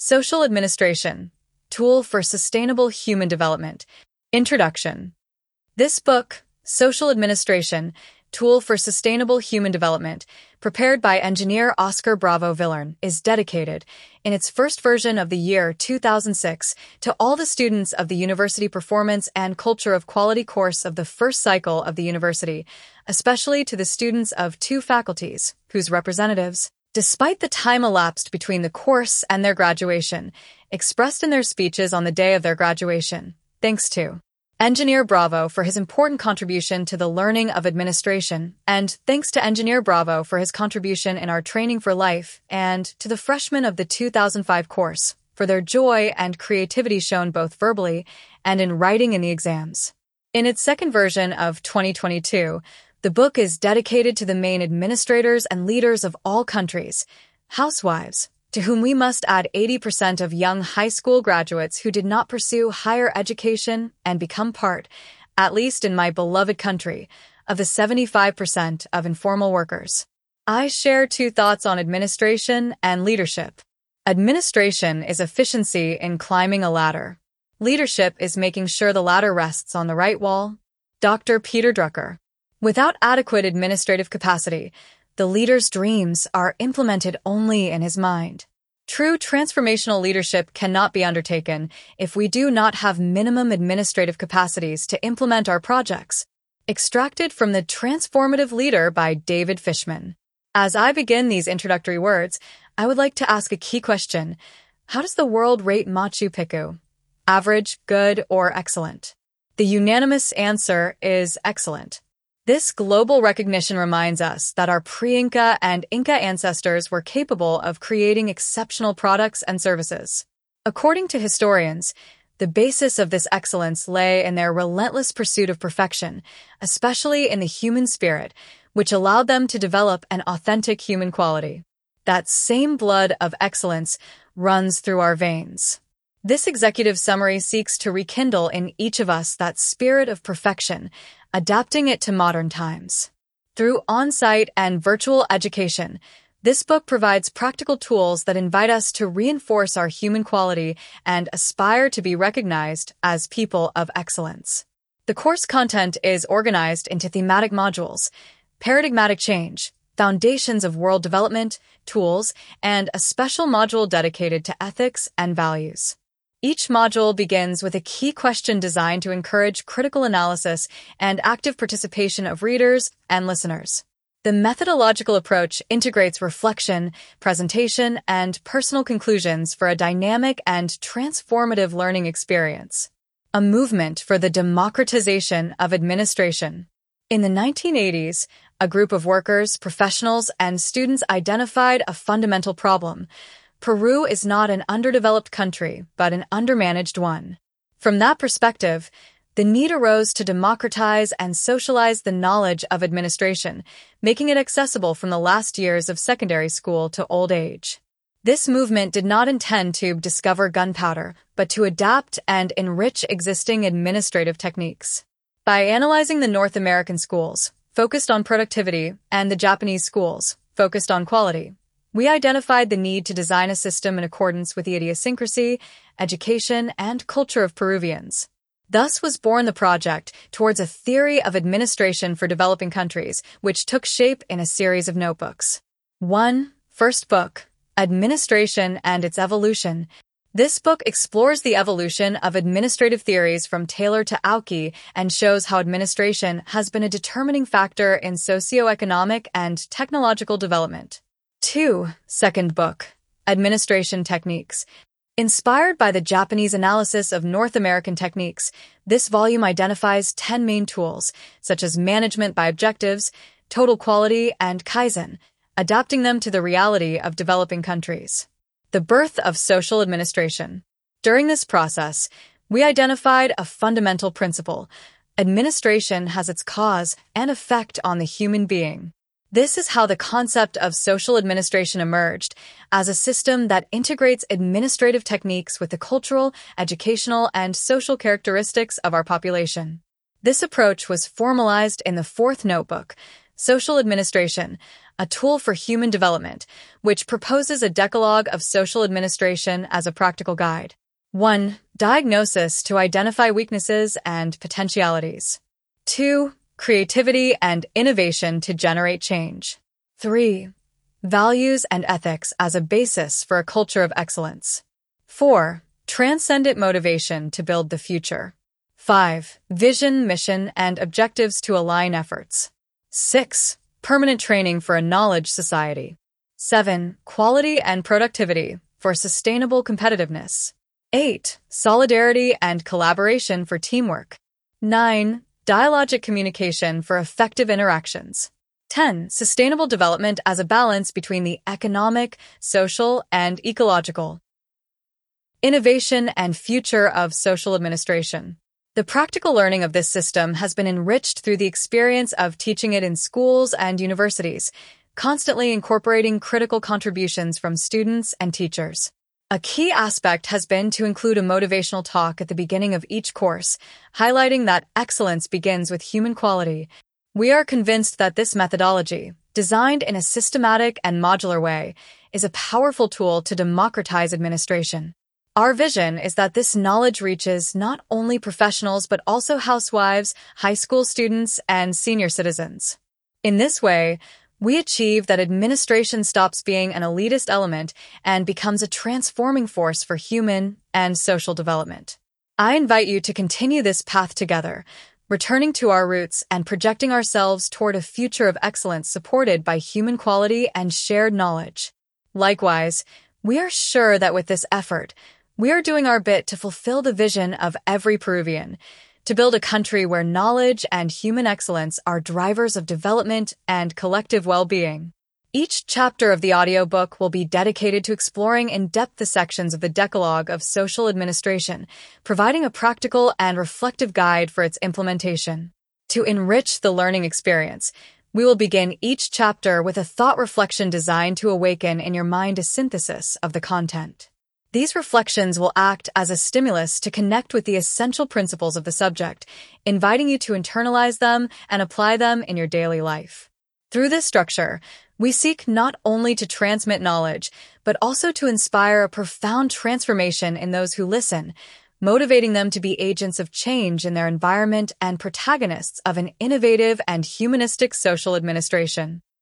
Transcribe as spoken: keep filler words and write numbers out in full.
Social Administration, Tool for Sustainable Human Development. Introduction. This book, Social Administration, Tool for Sustainable Human Development, prepared by engineer Oscar Bravo Villern, is dedicated, in its first version of the year two thousand six, to all the students of the University Performance and Culture of Quality course of the first cycle of the university, especially to the students of two faculties, whose representatives, despite the time elapsed between the course and their graduation, expressed in their speeches on the day of their graduation, thanks to Engineer Bravo for his important contribution to the learning of administration, and thanks to Engineer Bravo for his contribution in our training for life, and to the freshmen of the two thousand five course for their joy and creativity shown both verbally and in writing in the exams. In its second version of twenty twenty-two, the book is dedicated to the main administrators and leaders of all countries, housewives, to whom we must add eighty percent of young high school graduates who did not pursue higher education and become part, at least in my beloved country, of the seventy-five percent of informal workers. I share two thoughts on administration and leadership. Administration is efficiency in climbing a ladder. Leadership is making sure the ladder rests on the right wall. Doctor Peter Drucker. Without adequate administrative capacity, the leader's dreams are implemented only in his mind. True transformational leadership cannot be undertaken if we do not have minimum administrative capacities to implement our projects. Extracted from The Transformative Leader by David Fishman. As I begin these introductory words, I would like to ask a key question. How does the world rate Machu Picchu? Average, good, or excellent? The unanimous answer is excellent. This global recognition reminds us that our pre-Inca and Inca ancestors were capable of creating exceptional products and services. According to historians, the basis of this excellence lay in their relentless pursuit of perfection, especially in the human spirit, which allowed them to develop an authentic human quality. That same blood of excellence runs through our veins. This executive summary seeks to rekindle in each of us that spirit of perfection, adapting it to modern times. Through on-site and virtual education, this book provides practical tools that invite us to reinforce our human quality and aspire to be recognized as people of excellence. The course content is organized into thematic modules: paradigmatic change, foundations of world development, tools, and a special module dedicated to ethics and values. Each module begins with a key question designed to encourage critical analysis and active participation of readers and listeners. The methodological approach integrates reflection, presentation, and personal conclusions for a dynamic and transformative learning experience. A movement for the democratization of administration. In the nineteen eighties, a group of workers, professionals, and students identified a fundamental problem. Peru is not an underdeveloped country, but an undermanaged one. From that perspective, the need arose to democratize and socialize the knowledge of administration, making it accessible from the last years of secondary school to old age. This movement did not intend to discover gunpowder, but to adapt and enrich existing administrative techniques. By analyzing the North American schools, focused on productivity, and the Japanese schools, focused on quality, we identified the need to design a system in accordance with the idiosyncrasy, education, and culture of Peruvians. Thus was born the project towards a theory of administration for developing countries, which took shape in a series of notebooks. one. First book, Administration and Its Evolution. This book explores the evolution of administrative theories from Taylor to Aoki and shows how administration has been a determining factor in socioeconomic and technological development. two. Second book, Administration Techniques. Inspired by the Japanese analysis of North American techniques, this volume identifies ten main tools, such as management by objectives, total quality, and Kaizen, adapting them to the reality of developing countries. The birth of social administration. During this process, we identified a fundamental principle. Administration has its cause and effect on the human being. This is how the concept of social administration emerged, as a system that integrates administrative techniques with the cultural, educational, and social characteristics of our population. This approach was formalized in the fourth notebook, Social Administration, a Tool for Human Development, which proposes a decalogue of social administration as a practical guide. one. Diagnosis to identify weaknesses and potentialities. two. Creativity and innovation to generate change. three. Values and ethics as a basis for a culture of excellence. four. Transcendent motivation to build the future. five. Vision, mission, and objectives to align efforts. six. Permanent training for a knowledge society. seven. Quality and productivity for sustainable competitiveness. eight. Solidarity and collaboration for teamwork. nine. Dialogic communication for effective interactions. ten. Sustainable development as a balance between the economic, social, and ecological. Innovation and future of social administration. The practical learning of this system has been enriched through the experience of teaching it in schools and universities, constantly incorporating critical contributions from students and teachers. A key aspect has been to include a motivational talk at the beginning of each course, highlighting that excellence begins with human quality. We are convinced that this methodology, designed in a systematic and modular way, is a powerful tool to democratize administration. Our vision is that this knowledge reaches not only professionals but also housewives, high school students, and senior citizens. In this way, we achieve that administration stops being an elitist element and becomes a transforming force for human and social development. I invite you to continue this path together, returning to our roots and projecting ourselves toward a future of excellence supported by human quality and shared knowledge. Likewise, we are sure that with this effort, we are doing our bit to fulfill the vision of every Peruvian, to build a country where knowledge and human excellence are drivers of development and collective well-being. Each chapter of the audiobook will be dedicated to exploring in depth the sections of the Decalogue of Social Administration, providing a practical and reflective guide for its implementation. To enrich the learning experience, we will begin each chapter with a thought reflection designed to awaken in your mind a synthesis of the content. These reflections will act as a stimulus to connect with the essential principles of the subject, inviting you to internalize them and apply them in your daily life. Through this structure, we seek not only to transmit knowledge, but also to inspire a profound transformation in those who listen, motivating them to be agents of change in their environment and protagonists of an innovative and humanistic social administration.